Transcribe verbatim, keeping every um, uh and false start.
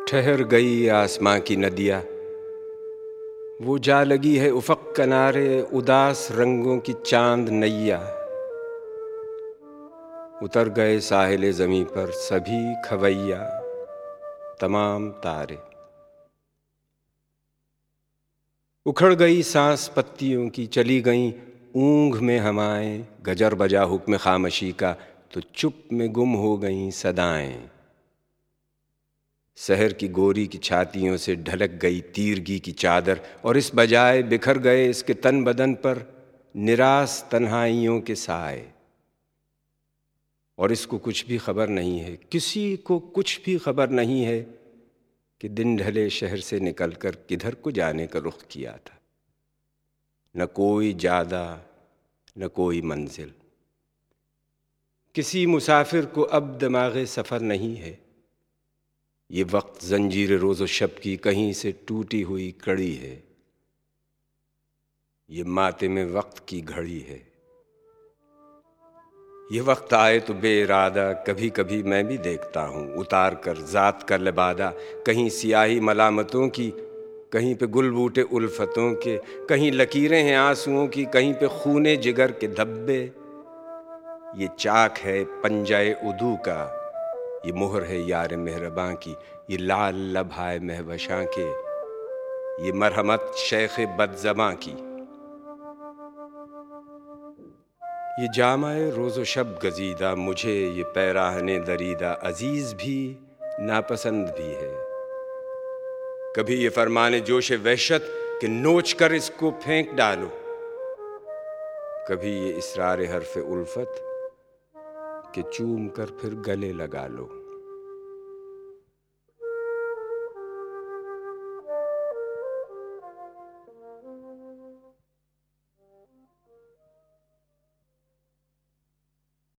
ٹھہر گئی آسماں کی ندیاں، وہ جا لگی ہے افق کنارے اداس رنگوں کی چاند نیا۔ اتر گئے ساحل زمیں پر سبھی کھویا تمام تارے۔ اکھڑ گئی سانس پتیوں کی، چلی گئیں اونگھ میں ہوائیں، گجر بجا حکم خامشی کا تو چپ میں گم ہو گئیں صدائیں۔ سحر کی گوری کی چھاتیوں سے ڈھلک گئی تیرگی کی چادر، اور اس بجائے بکھر گئے اس کے تن بدن پر نراس تنہائیوں کے سائے۔ اور اس کو کچھ بھی خبر نہیں ہے، کسی کو کچھ بھی خبر نہیں ہے کہ دن ڈھلے شہر سے نکل کر کدھر کو جانے کا رخ کیا تھا۔ نہ کوئی جادہ نہ کوئی منزل، کسی مسافر کو اب دماغ سفر نہیں ہے۔ یہ وقت زنجیر روز و شب کی کہیں سے ٹوٹی ہوئی کڑی ہے، یہ ماتم وقت کی گھڑی ہے۔ یہ وقت آئے تو بے ارادہ کبھی کبھی میں بھی دیکھتا ہوں اتار کر ذات کا لبادہ، کہیں سیاہی ملامتوں کی، کہیں پہ گل بوٹے الفتوں کے، کہیں لکیریں ہیں آنسوؤں کی، کہیں پہ خون جگر کے دھبے۔ یہ چاک ہے پنجۂ عدو کا، یہ مہر ہے یار مہرباں کی، یہ لعل لب ہائے مہوشاں کے، یہ مرحمت شیخ بدزباں کی۔ یہ جامہ روز و شب گزیدہ مجھے، یہ پیراہن دریدہ عزیز بھی ناپسند بھی ہے۔ کبھی یہ فرمان جوش وحشت کہ نوچ کر اس کو پھینک ڈالو، کبھی یہ اسرار حرف الفت کہ چوم کر پھر گلے لگا لو۔